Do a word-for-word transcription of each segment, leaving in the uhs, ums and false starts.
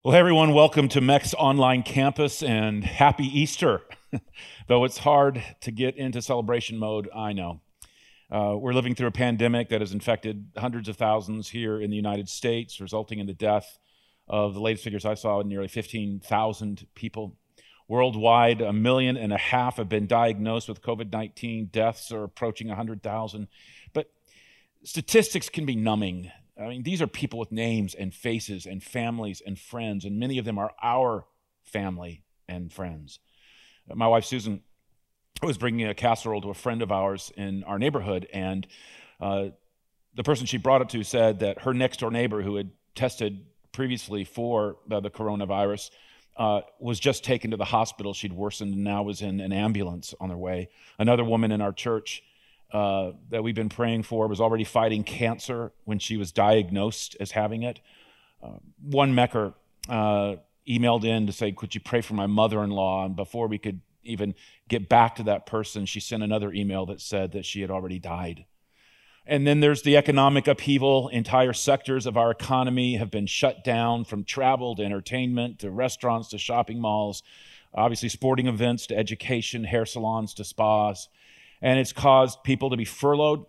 Well, hey everyone, welcome to MEC's online campus and happy Easter. Though it's hard to get into celebration mode, I know. Uh, we're living through a pandemic that has infected hundreds of thousands here in the United States, resulting in the death of, the latest figures I saw, nearly fifteen thousand people. Worldwide, a million and a half have been diagnosed with covid nineteen. Deaths are approaching one hundred thousand. But statistics can be numbing. I mean, these are people with names and faces and families and friends, and many of them are our family and friends. My wife, Susan, was bringing a casserole to a friend of ours in our neighborhood, and uh, the person she brought it to said that her next-door neighbor, who had tested previously for uh, the coronavirus, uh, was just taken to the hospital. She'd worsened and now was in an ambulance on their way. Another woman in our church Uh, that we've been praying for was already fighting cancer when she was diagnosed as having it. Uh, one Mecker uh, emailed in to say, could you pray for my mother-in-law? And before we could even get back to that person, she sent another email that said that she had already died. And then there's the economic upheaval. Entire sectors of our economy have been shut down, from travel to entertainment to restaurants to shopping malls, obviously sporting events to education, hair salons to spas. And it's caused people to be furloughed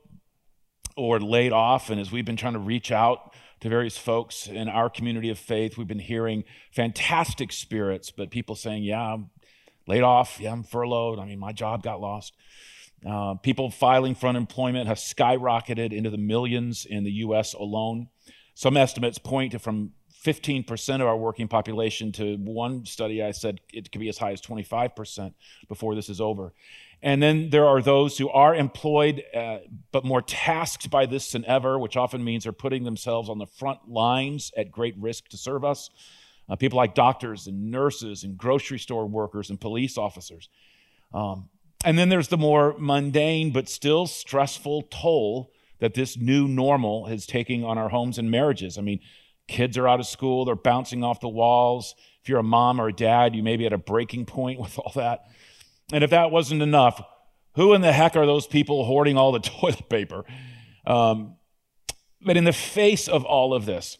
or laid off. And as we've been trying to reach out to various folks in our community of faith, we've been hearing fantastic spirits, but people saying, yeah, I'm laid off. Yeah, I'm furloughed. I mean, my job got lost. Uh, people filing for unemployment have skyrocketed into the millions in the U S alone. Some estimates point to from fifteen percent of our working population to one study I said it could be as high as twenty-five percent before this is over. And then there are those who are employed, uh, but more tasked by this than ever, which often means they're putting themselves on the front lines at great risk to serve us. Uh, people like doctors and nurses and grocery store workers and police officers. Um, and then there's the more mundane but still stressful toll that this new normal is taking on our homes and marriages. I mean, kids are out of school, they're bouncing off the walls. If you're a mom or a dad, you may be at a breaking point with all that. And if that wasn't enough, who in the heck are those people hoarding all the toilet paper? Um, but in the face of all of this,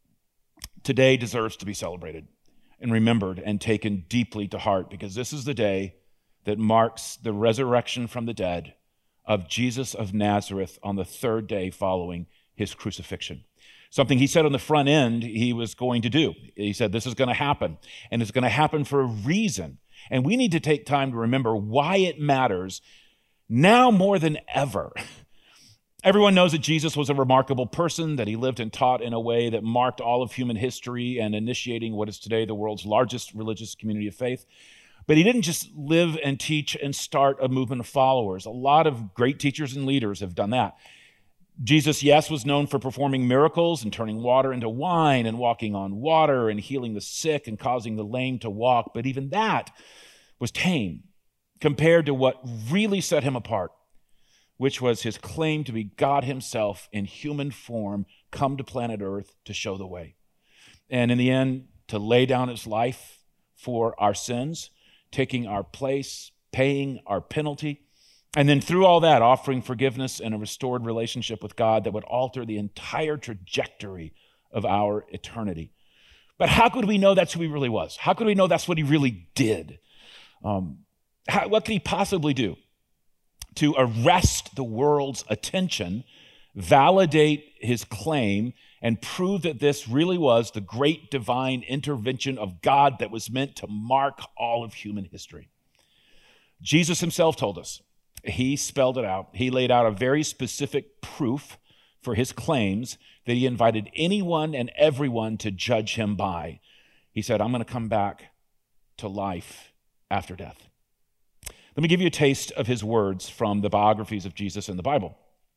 today deserves to be celebrated and remembered and taken deeply to heart, because this is the day that marks the resurrection from the dead of Jesus of Nazareth on the third day following his crucifixion. Something he said on the front end he was going to do. He said, this is going to happen, and it's going to happen for a reason. And we need to take time to remember why it matters now more than ever. Everyone knows that Jesus was a remarkable person, that he lived and taught in a way that marked all of human history and initiating what is today the world's largest religious community of faith. But he didn't just live and teach and start a movement of followers. A lot of great teachers and leaders have done that. Jesus, yes, was known for performing miracles and turning water into wine and walking on water and healing the sick and causing the lame to walk. But even that was tame compared to what really set him apart, which was his claim to be God himself in human form, come to planet Earth to show the way. And in the end, to lay down his life for our sins, taking our place, paying our penalty. And then through all that, offering forgiveness and a restored relationship with God that would alter the entire trajectory of our eternity. But how could we know that's who he really was? How could we know that's what he really did? Um, how, what could he possibly do to arrest the world's attention, validate his claim, and prove that this really was the great divine intervention of God that was meant to mark all of human history? Jesus himself told us. He spelled it out. He laid out a very specific proof for his claims that he invited anyone and everyone to judge him by. He said, I'm going to come back to life after death. Let me give you a taste of his words from the biographies of Jesus in the Bible.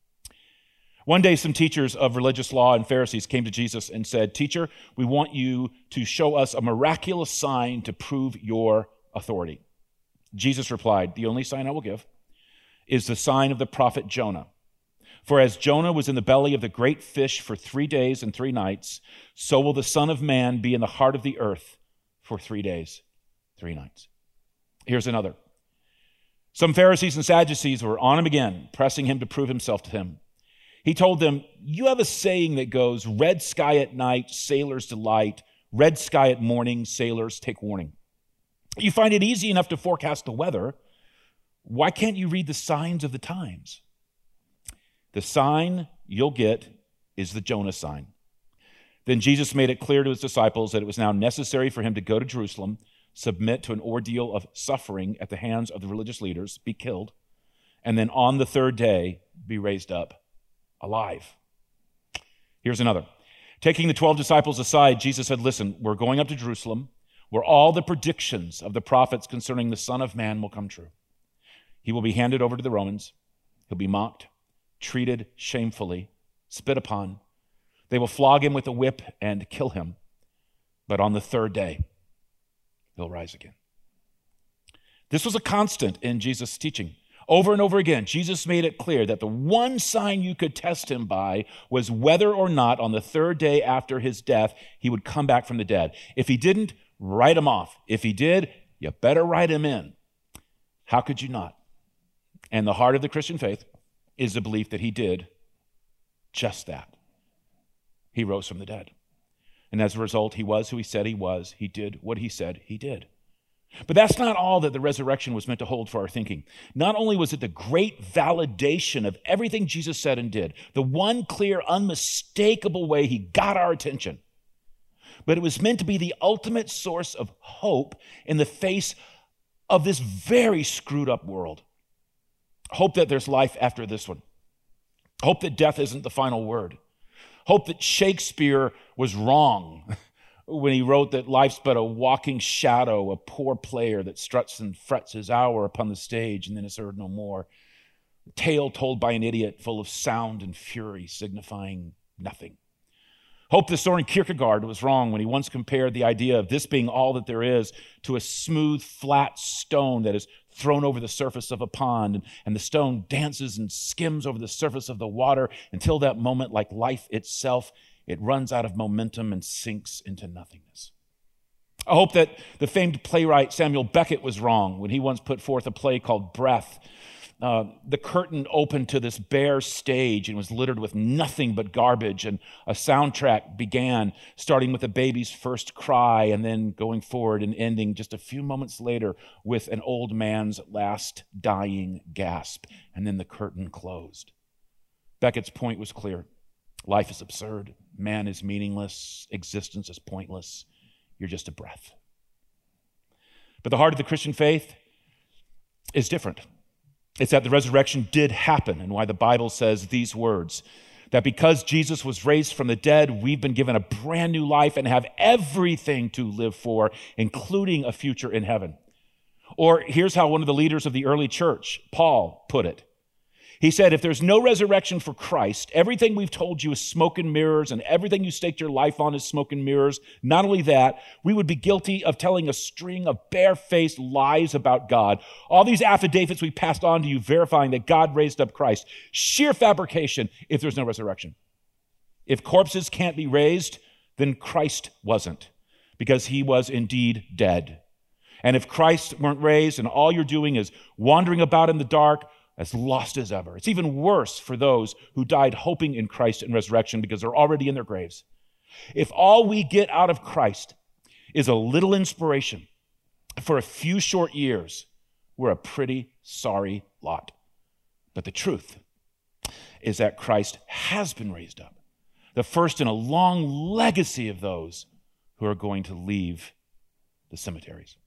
One day, some teachers of religious law and Pharisees came to Jesus and said, Teacher, we want you to show us a miraculous sign to prove your authority. Jesus replied, the only sign I will give is the sign of the prophet Jonah. For as Jonah was in the belly of the great fish for three days and three nights, so will the Son of Man be in the heart of the earth for three days, three nights. Here's another. Some Pharisees and Sadducees were on him again, pressing him to prove himself to them. He told them, you have a saying that goes, red sky at night, sailor's delight, Red sky at morning, sailors take warning. You find it easy enough to forecast the weather. Why can't you read the signs of the times? The sign you'll get is the Jonah sign. Then Jesus made it clear to his disciples that it was now necessary for him to go to Jerusalem, submit to an ordeal of suffering at the hands of the religious leaders, be killed, and then on the third day be raised up alive. Here's another. Taking the twelve disciples aside, Jesus said, listen, we're going up to Jerusalem, where all the predictions of the prophets concerning the Son of Man will come true. He will be handed over to the Romans. He'll be mocked, treated shamefully, spit upon. They will flog him with a whip and kill him. But on the third day, he'll rise again. This was a constant in Jesus' teaching. Over and over again, Jesus made it clear that the one sign you could test him by was whether or not on the third day after his death, he would come back from the dead. If he didn't, write him off. If he did, you better write him in. How could you not? And the heart of the Christian faith is the belief that he did just that. He rose from the dead. And as a result, he was who he said he was. He did what he said he did. But that's not all that the resurrection was meant to hold for our thinking. Not only was it the great validation of everything Jesus said and did, the one clear, unmistakable way he got our attention, but it was meant to be the ultimate source of hope in the face of this very screwed up world. Hope that there's life after this one. Hope that death isn't the final word. Hope that Shakespeare was wrong when he wrote that life's but a walking shadow, a poor player that struts and frets his hour upon the stage and then is heard no more. A tale told by an idiot full of sound and fury, signifying nothing. Hope that Soren Kierkegaard was wrong when he once compared the idea of this being all that there is to a smooth, flat stone that is thrown over the surface of a pond, and, and the stone dances and skims over the surface of the water until that moment, like life itself, it runs out of momentum and sinks into nothingness. I hope that the famed playwright Samuel Beckett was wrong when he once put forth a play called Breath. Uh, the curtain opened to this bare stage and was littered with nothing but garbage, and a soundtrack began, starting with a baby's first cry and then going forward and ending just a few moments later with an old man's last dying gasp, and then the curtain closed. Beckett's point was clear. Life is absurd. Man is meaningless. Existence is pointless. You're just a breath. But the heart of the Christian faith is different. It's that the resurrection did happen, and why the Bible says these words, that because Jesus was raised from the dead, we've been given a brand new life and have everything to live for, including a future in heaven. Or here's how one of the leaders of the early church, Paul, put it. He said, if there's no resurrection for Christ, everything we've told you is smoke and mirrors, and everything you staked your life on is smoke and mirrors. Not only that, we would be guilty of telling a string of barefaced lies about God. All these affidavits we passed on to you verifying that God raised up Christ. Sheer fabrication if there's no resurrection. If corpses can't be raised, then Christ wasn't, because he was indeed dead. And if Christ weren't raised and all you're doing is wandering about in the dark, as lost as ever. It's even worse for those who died hoping in Christ and resurrection because they're already in their graves. If all we get out of Christ is a little inspiration for a few short years, we're a pretty sorry lot. But the truth is that Christ has been raised up, the first in a long legacy of those who are going to leave the cemeteries.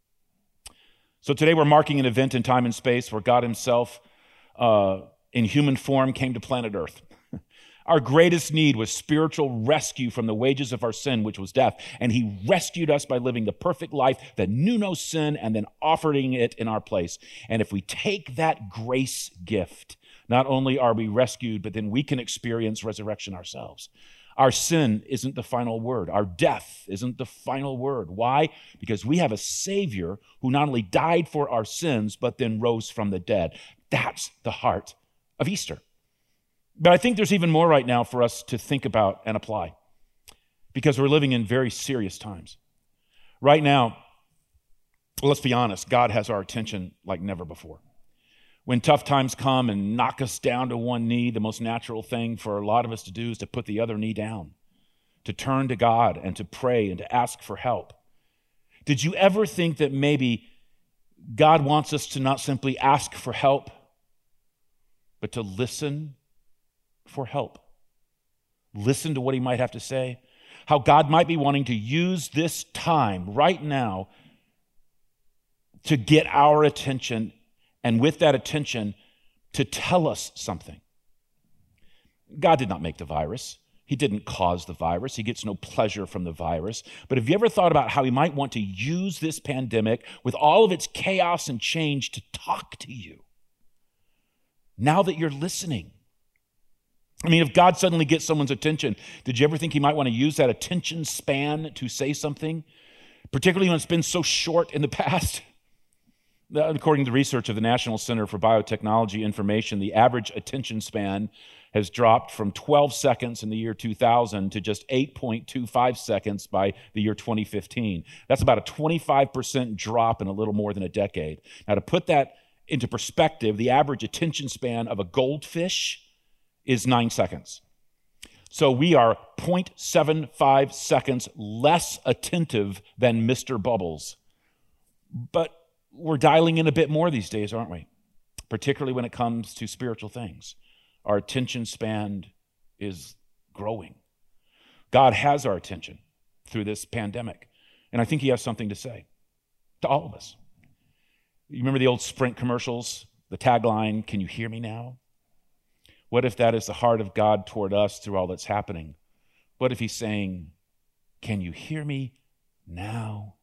So today we're marking an event in time and space where God himself, uh, in human form, came to planet Earth. Our greatest need was spiritual rescue from the wages of our sin, which was death. And he rescued us by living the perfect life that knew no sin and then offering it in our place. And if we take that grace gift, not only are we rescued, but then we can experience resurrection ourselves. Our sin isn't the final word. Our death isn't the final word. Why? Because we have a Savior who not only died for our sins, but then rose from the dead. That's the heart of Easter. But I think there's even more right now for us to think about and apply, because we're living in very serious times. Right now, well, let's be honest, God has our attention like never before. When tough times come and knock us down to one knee, the most natural thing for a lot of us to do is to put the other knee down. to turn to God and to pray and to ask for help? Did you ever think that maybe God wants us to not simply ask for help, but to listen for help? Listen to what he might have to say. How God might be wanting to use this time right now to get our attention, and with that attention, to tell us something. God did not make the virus. He didn't cause the virus. He gets no pleasure from the virus. But have you ever thought about how he might want to use this pandemic with all of its chaos and change to talk to you? Now that you're listening. I mean, if God suddenly gets someone's attention, did you ever think he might want to use that attention span to say something? Particularly when it's been so short in the past. According to research of the National Center for Biotechnology Information, the average attention span has dropped from twelve seconds in the year two thousand to just eight point two five seconds by the year twenty fifteen. That's about a twenty-five percent drop in a little more than a decade. Now, to put that into perspective, the average attention span of a goldfish is nine seconds. So we are zero point seven five seconds less attentive than Mister Bubbles. But we're dialing in a bit more these days, aren't we? Particularly when it comes to spiritual things. Our attention span is growing. God has our attention through this pandemic. And I think he has something to say to all of us. You remember the old Sprint commercials? The tagline, "Can you hear me now?" What if that is the heart of God toward us through all that's happening? What if he's saying, "Can you hear me now?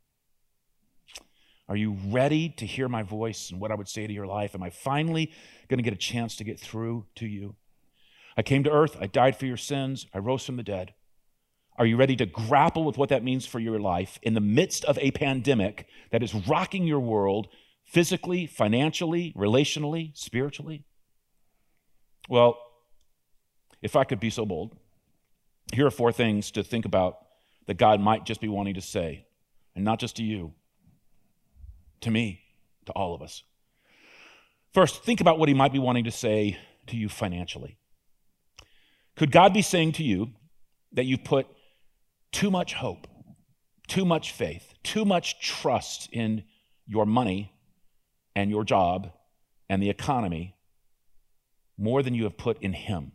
Are you ready to hear my voice and what I would say to your life? Am I finally going to get a chance to get through to you? I came to earth. I died for your sins. I rose from the dead. Are you ready to grapple with what that means for your life in the midst of a pandemic that is rocking your world physically, financially, relationally, spiritually?" Well, if I could be so bold, here are four things to think about that God might just be wanting to say, and not just to you, to me, to all of us. First, think about what he might be wanting to say to you financially. Could God be saying to you that you've put too much hope, too much faith, too much trust in your money and your job and the economy more than you have put in him?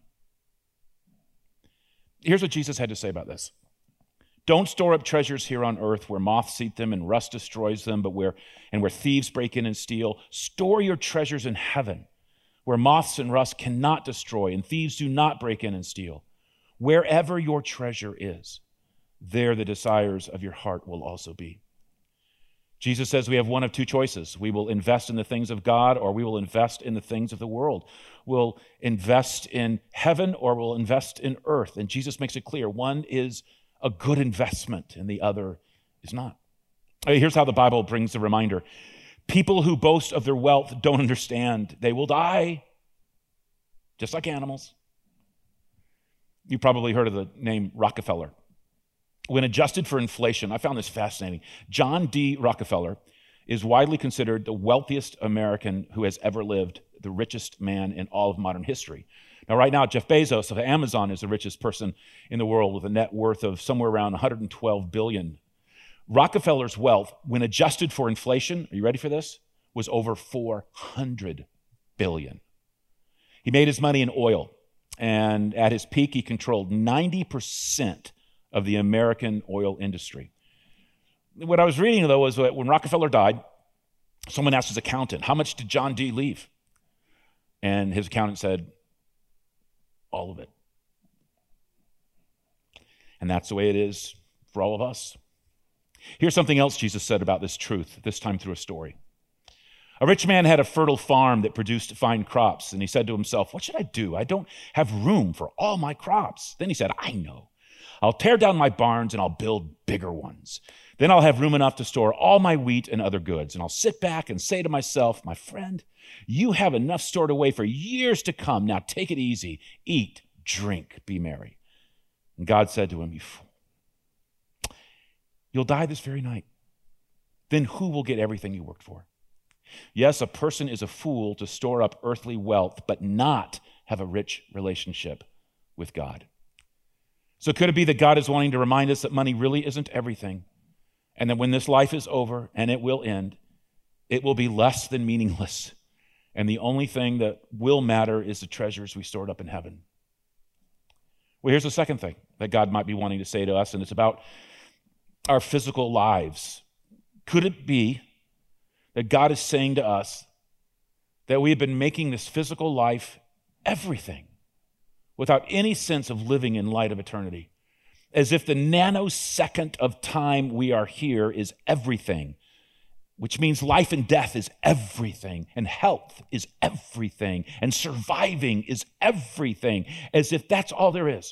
Here's what Jesus had to say about this. "Don't store up treasures here on earth where moths eat them and rust destroys them, but where and where thieves break in and steal. Store your treasures in heaven, where moths and rust cannot destroy and thieves do not break in and steal. Wherever your treasure is, there the desires of your heart will also be." Jesus says we have one of two choices. We will invest in the things of God, or we will invest in the things of the world. We'll invest in heaven, or we'll invest in earth. And Jesus makes it clear, one is a good investment and the other is not. Here's how the Bible brings the reminder. People who boast of their wealth don't understand. They will die, just like animals. You probably heard of the name Rockefeller. When adjusted for inflation, I found this fascinating. John D. Rockefeller is widely considered the wealthiest American who has ever lived, the richest man in all of modern history. Now, right now, Jeff Bezos of Amazon is the richest person in the world with a net worth of somewhere around one hundred twelve billion dollars. Rockefeller's wealth, when adjusted for inflation, are you ready for this? Was over four hundred billion dollars. He made his money in oil, and at his peak, he controlled ninety percent of the American oil industry. What I was reading, though, was that when Rockefeller died, someone asked his accountant, "How much did John D. leave?" And his accountant said, "All of it." And that's the way it is for all of us. Here's something else Jesus said about this truth, this time through a story. A rich man had a fertile farm that produced fine crops, and he said to himself, "What should I do? I don't have room for all my crops." Then he said, "I know. I'll tear down my barns and I'll build bigger ones. Then I'll have room enough to store all my wheat and other goods. And I'll sit back and say to myself, 'My friend, you have enough stored away for years to come. Now take it easy. Eat, drink, be merry.' And God said to him, 'You fool, you'll die this very night. Then who will get everything you worked for?' Yes, a person is a fool to store up earthly wealth, but not have a rich relationship with God." So could it be that God is wanting to remind us that money really isn't everything, and that when this life is over, and it will end, it will be less than meaningless, and the only thing that will matter is the treasures we stored up in heaven? Well, here's the second thing that God might be wanting to say to us, and it's about our physical lives. Could it be that God is saying to us that we have been making this physical life everything without any sense of living in light of eternity? As if the nanosecond of time we are here is everything, which means life and death is everything, and health is everything, and surviving is everything, as if that's all there is.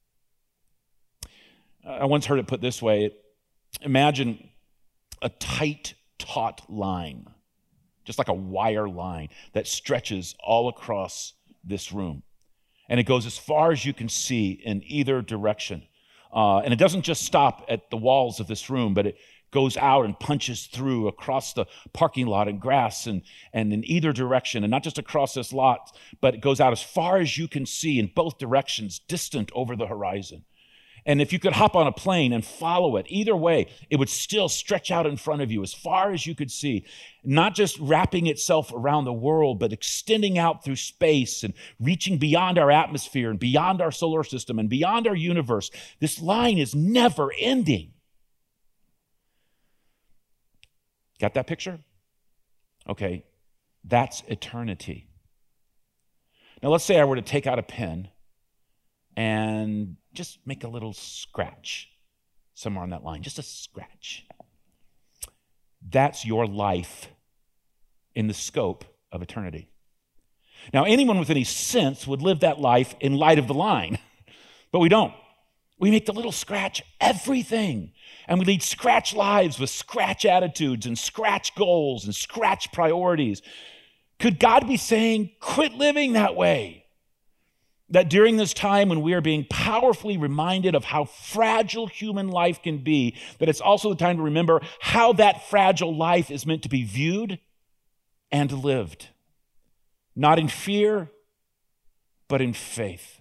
I once heard it put this way: imagine a tight, taut line, just like a wire line that stretches all across this room. And it goes as far as you can see in either direction. Uh, and it doesn't just stop at the walls of this room, but it goes out and punches through across the parking lot and grass and, and in either direction, and not just across this lot, but it goes out as far as you can see in both directions, distant over the horizon. And if you could hop on a plane and follow it, either way, it would still stretch out in front of you as far as you could see, not just wrapping itself around the world, but extending out through space and reaching beyond our atmosphere and beyond our solar system and beyond our universe. This line is never ending. Got that picture? Okay, that's eternity. Now let's say I were to take out a pen and just make a little scratch somewhere on that line, just a scratch. That's your life in the scope of eternity. Now, anyone with any sense would live that life in light of the line, but we don't. We make the little scratch everything, and we lead scratch lives with scratch attitudes and scratch goals and scratch priorities. Could God be saying, quit living that way? That during this time when we are being powerfully reminded of how fragile human life can be, that it's also the time to remember how that fragile life is meant to be viewed and lived. Not in fear, but in faith.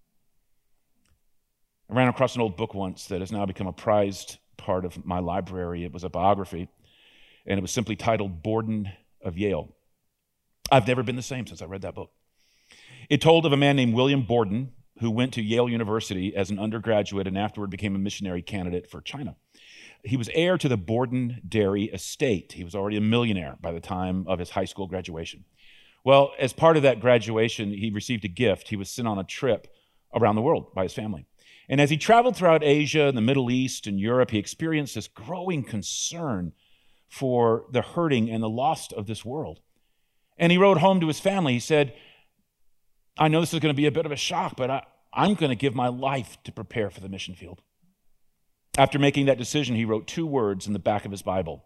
I ran across an old book once that has now become a prized part of my library. It was a biography, and it was simply titled Borden of Yale. I've never been the same since I read that book. It told of a man named William Borden who went to Yale University as an undergraduate and afterward became a missionary candidate for China. He was heir to the Borden Dairy estate. He was already a millionaire by the time of his high school graduation. Well, as part of that graduation, he received a gift. He was sent on a trip around the world by his family. And as he traveled throughout Asia and the Middle East and Europe, he experienced this growing concern for the hurting and the lost of this world. And he wrote home to his family. He said, I know this is going to be a bit of a shock, but I, I'm going to give my life to prepare for the mission field. After making that decision, he wrote two words in the back of his Bible: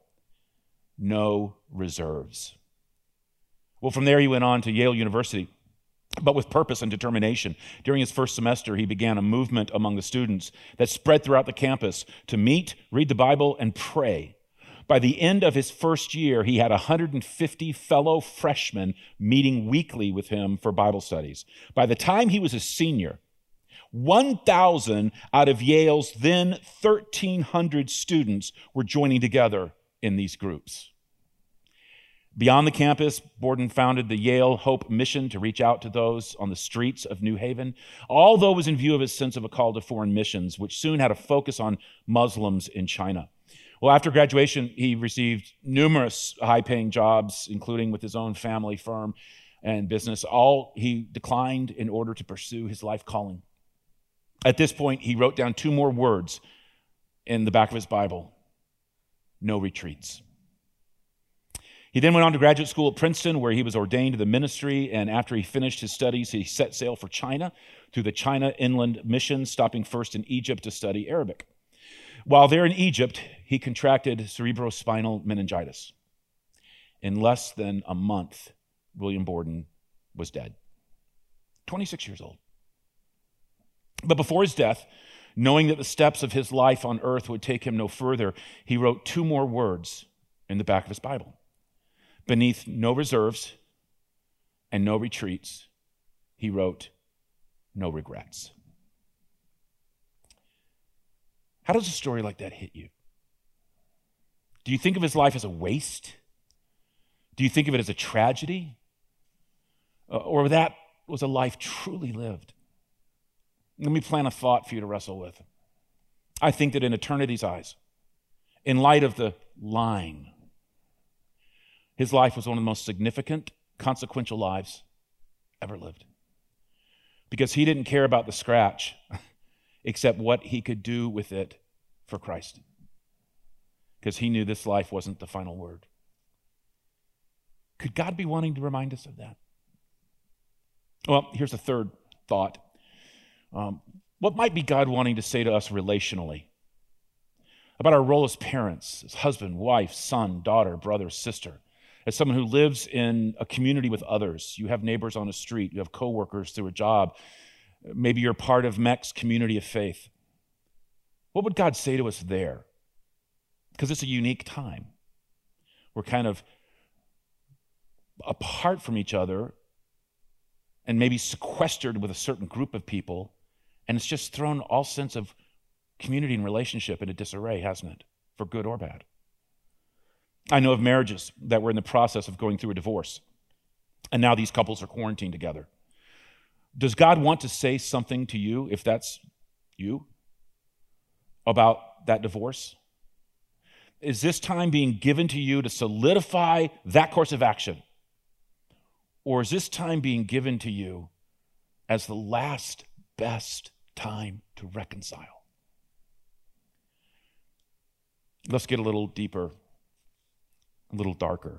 no reserves. Well, from there he went on to Yale University, but with purpose and determination. During his first semester, he began a movement among the students that spread throughout the campus to meet, read the Bible, and pray. By the end of his first year, he had one hundred fifty fellow freshmen meeting weekly with him for Bible studies. By the time he was a senior, one thousand out of Yale's then thirteen hundred students were joining together in these groups. Beyond the campus, Borden founded the Yale Hope Mission to reach out to those on the streets of New Haven, although it was in view of his sense of a call to foreign missions, which soon had a focus on Muslims in China. Well, after graduation, he received numerous high-paying jobs, including with his own family firm and business. All he declined in order to pursue his life calling. At this point, he wrote down two more words in the back of his Bible: no retreats. He then went on to graduate school at Princeton, where he was ordained to the ministry, and after he finished his studies, he set sail for China through the China Inland Mission, stopping first in Egypt to study Arabic. While there in Egypt, he contracted cerebrospinal meningitis. In less than a month, William Borden was dead, twenty-six years old. But before his death, knowing that the steps of his life on earth would take him no further, he wrote two more words in the back of his Bible. Beneath no reserves and no retreats, he wrote, no regrets. How does a story like that hit you? Do you think of his life as a waste? Do you think of it as a tragedy? Uh, or that was a life truly lived? Let me plant a thought for you to wrestle with. I think that in eternity's eyes, in light of the lying, his life was one of the most significant, consequential lives ever lived. Because he didn't care about the scratch except what he could do with it for Christ. Because he knew this life wasn't the final word. Could God be wanting to remind us of that? Well, here's a third thought. Um, what might be God wanting to say to us relationally about our role as parents, as husband, wife, son, daughter, brother, sister, as someone who lives in a community with others? You have neighbors on the street, you have coworkers through a job, maybe you're part of M E C's community of faith. What would God say to us there? Because it's a unique time. We're kind of apart from each other and maybe sequestered with a certain group of people, and it's just thrown all sense of community and relationship into disarray, hasn't it? For good or bad. I know of marriages that were in the process of going through a divorce, and now these couples are quarantined together. Does God want to say something to you, if that's you, about that divorce? Is this time being given to you to solidify that course of action? Or is this time being given to you as the last best time to reconcile? Let's get a little deeper, a little darker.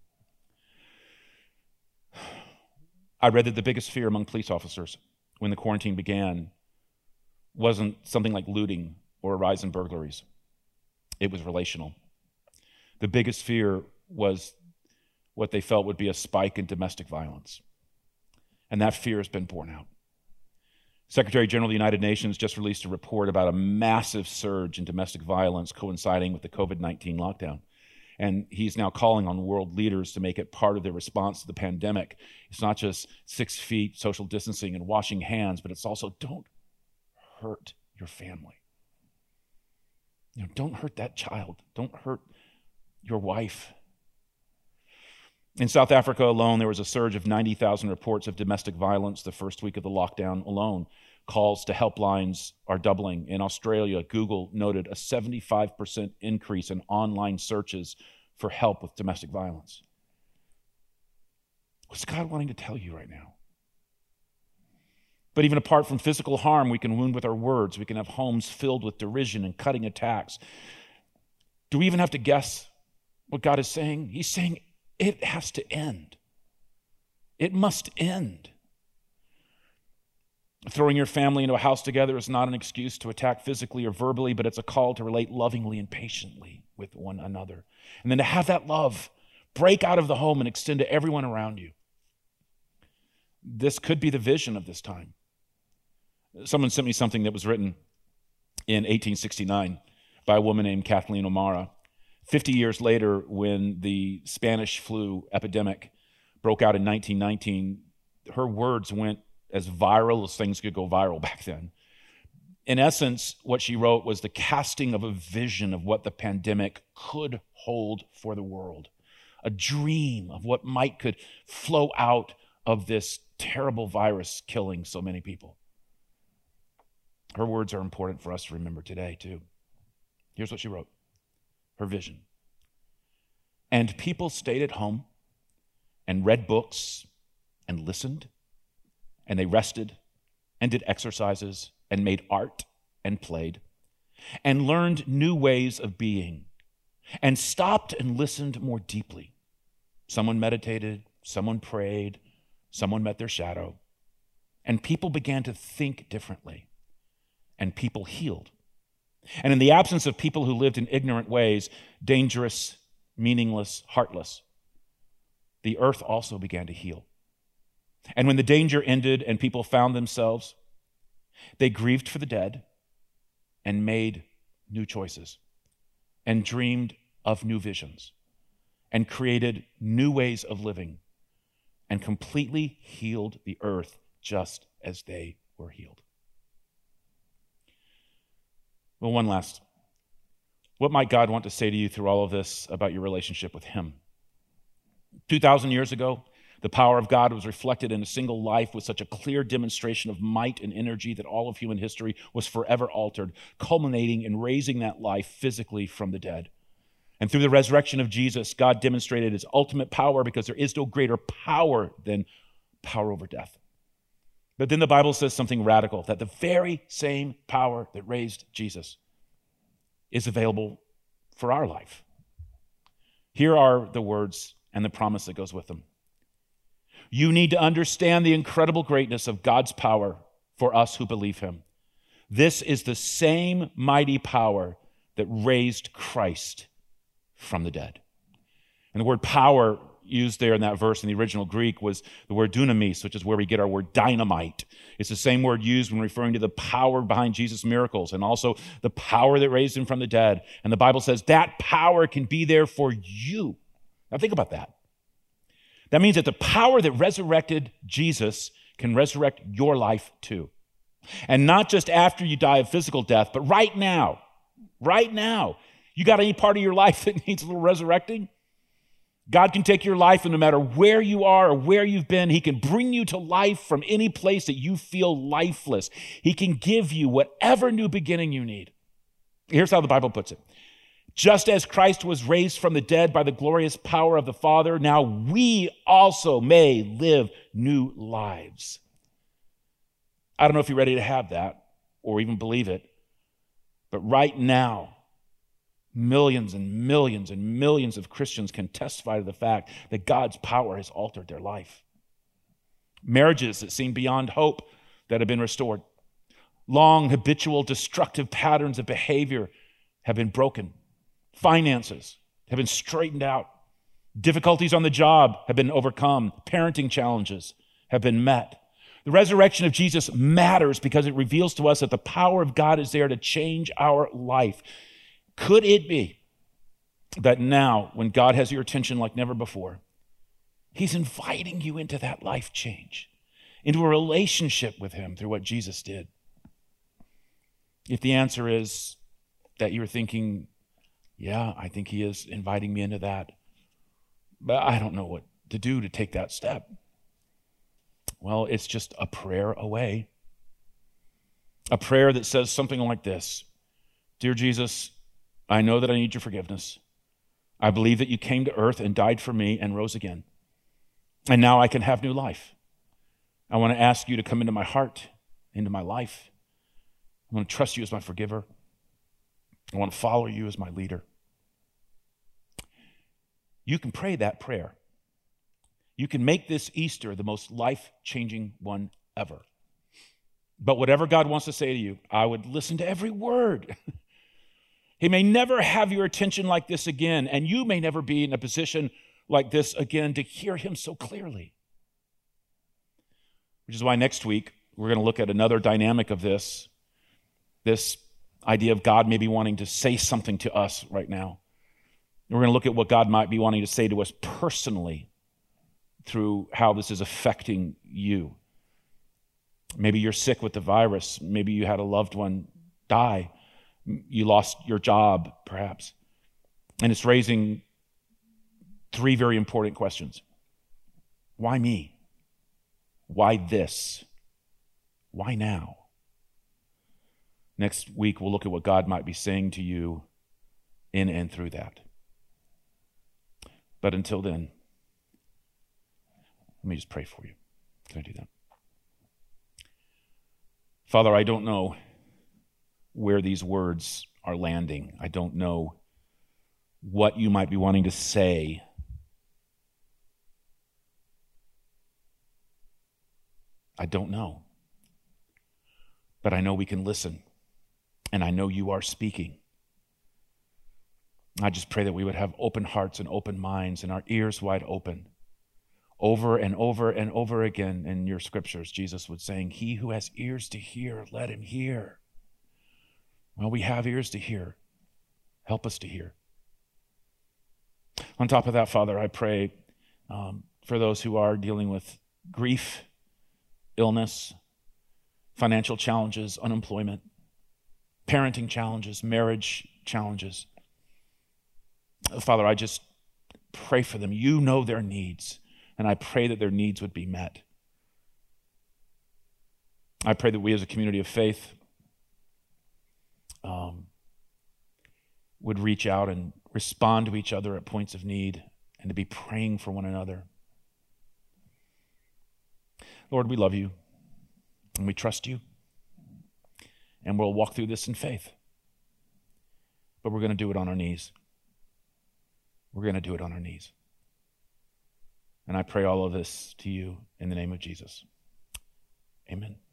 I read that the biggest fear among police officers when the quarantine began wasn't something like looting or a rise in burglaries. It was relational. The biggest fear was what they felt would be a spike in domestic violence. And that fear has been borne out. Secretary General of the United Nations just released a report about a massive surge in domestic violence coinciding with the covid nineteen lockdown. And he's now calling on world leaders to make it part of their response to the pandemic. It's not just six feet, social distancing, and washing hands, but it's also don't hurt your family. You know, don't hurt that child. Don't hurt your wife. In South Africa alone, there was a surge of ninety thousand reports of domestic violence the first week of the lockdown alone. Calls to helplines are doubling. In Australia, Google noted a seventy-five percent increase in online searches for help with domestic violence. What's God wanting to tell you right now? But even apart from physical harm, we can wound with our words. We can have homes filled with derision and cutting attacks. Do we even have to guess what God is saying? He's saying it has to end. It must end. Throwing your family into a house together is not an excuse to attack physically or verbally, but it's a call to relate lovingly and patiently with one another. And then to have that love break out of the home and extend to everyone around you. This could be the vision of this time. Someone sent me something that was written in eighteen sixty-nine by a woman named Kathleen O'Mara. Fifty years later, when the Spanish flu epidemic broke out in nineteen nineteen, her words went as viral as things could go viral back then. In essence, what she wrote was the casting of a vision of what the pandemic could hold for the world, a dream of what might could flow out of this terrible virus killing so many people. Her words are important for us to remember today, too. Here's what she wrote, her vision. And people stayed at home and read books and listened, and they rested and did exercises and made art and played and learned new ways of being and stopped and listened more deeply. Someone meditated, someone prayed, someone met their shadow, and people began to think differently, and people healed. And in the absence of people who lived in ignorant ways, dangerous, meaningless, heartless, the earth also began to heal. And when the danger ended and people found themselves, they grieved for the dead and made new choices and dreamed of new visions and created new ways of living and completely healed the earth just as they were healed. Well, one last. What might God want to say to you through all of this about your relationship with him? two thousand years ago, the power of God was reflected in a single life with such a clear demonstration of might and energy that all of human history was forever altered, culminating in raising that life physically from the dead. And through the resurrection of Jesus, God demonstrated his ultimate power because there is no greater power than power over death. But then the Bible says something radical, that the very same power that raised Jesus is available for our life. Here are the words and the promise that goes with them. You need to understand the incredible greatness of God's power for us who believe him. This is the same mighty power that raised Christ from the dead. And the word power used there in that verse in the original Greek was the word dunamis, which is where we get our word dynamite. It's the same word used when referring to the power behind Jesus' miracles and also the power that raised him from the dead. And the Bible says that power can be there for you. Now think about that. That means that the power that resurrected Jesus can resurrect your life too. And not just after you die of physical death, but right now, right now. You got any part of your life that needs a little resurrecting? God can take your life, and no matter where you are or where you've been, he can bring you to life from any place that you feel lifeless. He can give you whatever new beginning you need. Here's how the Bible puts it. Just as Christ was raised from the dead by the glorious power of the Father, now we also may live new lives. I don't know if you're ready to have that or even believe it, but right now, millions and millions and millions of Christians can testify to the fact that God's power has altered their life. Marriages that seem beyond hope that have been restored. Long, habitual, destructive patterns of behavior have been broken. Finances have been straightened out. Difficulties on the job have been overcome. Parenting challenges have been met. The resurrection of Jesus matters because it reveals to us that the power of God is there to change our life. Could it be that now, when God has your attention like never before, he's inviting you into that life change, into a relationship with him through what Jesus did? If the answer is that you're thinking, yeah, I think he is inviting me into that, but I don't know what to do to take that step. Well, it's just a prayer away. A prayer that says something like this. Dear Jesus, I know that I need your forgiveness. I believe that you came to earth and died for me and rose again. And now I can have new life. I want to ask you to come into my heart, into my life. I want to trust you as my forgiver. I want to follow you as my leader. You can pray that prayer. You can make this Easter the most life-changing one ever. But whatever God wants to say to you, I would listen to every word. He may never have your attention like this again, and you may never be in a position like this again to hear him so clearly. Which is why next week we're going to look at another dynamic of this, this idea of God maybe wanting to say something to us right now. And we're going to look at what God might be wanting to say to us personally through how this is affecting you. Maybe you're sick with the virus. Maybe you had a loved one die. You lost your job, perhaps. And it's raising three very important questions. Why me? Why this? Why now? Next week, we'll look at what God might be saying to you in and through that. But until then, let me just pray for you. Can I do that? Father, I don't know where these words are landing. I don't know what you might be wanting to say. I don't know. But I know we can listen. And I know you are speaking. I just pray that we would have open hearts and open minds and our ears wide open. Over and over and over again in your scriptures, Jesus was saying, he who has ears to hear, let him hear. Well, we have ears to hear. Help us to hear. On top of that, Father, I pray um, for those who are dealing with grief, illness, financial challenges, unemployment, parenting challenges, marriage challenges. Father, I just pray for them. You know their needs, and I pray that their needs would be met. I pray that we as a community of faith um, would reach out and respond to each other at points of need and to be praying for one another. Lord, we love you and we trust you, and we'll walk through this in faith. But we're going to do it on our knees. We're going to do it on our knees. And I pray all of this to you in the name of Jesus. Amen.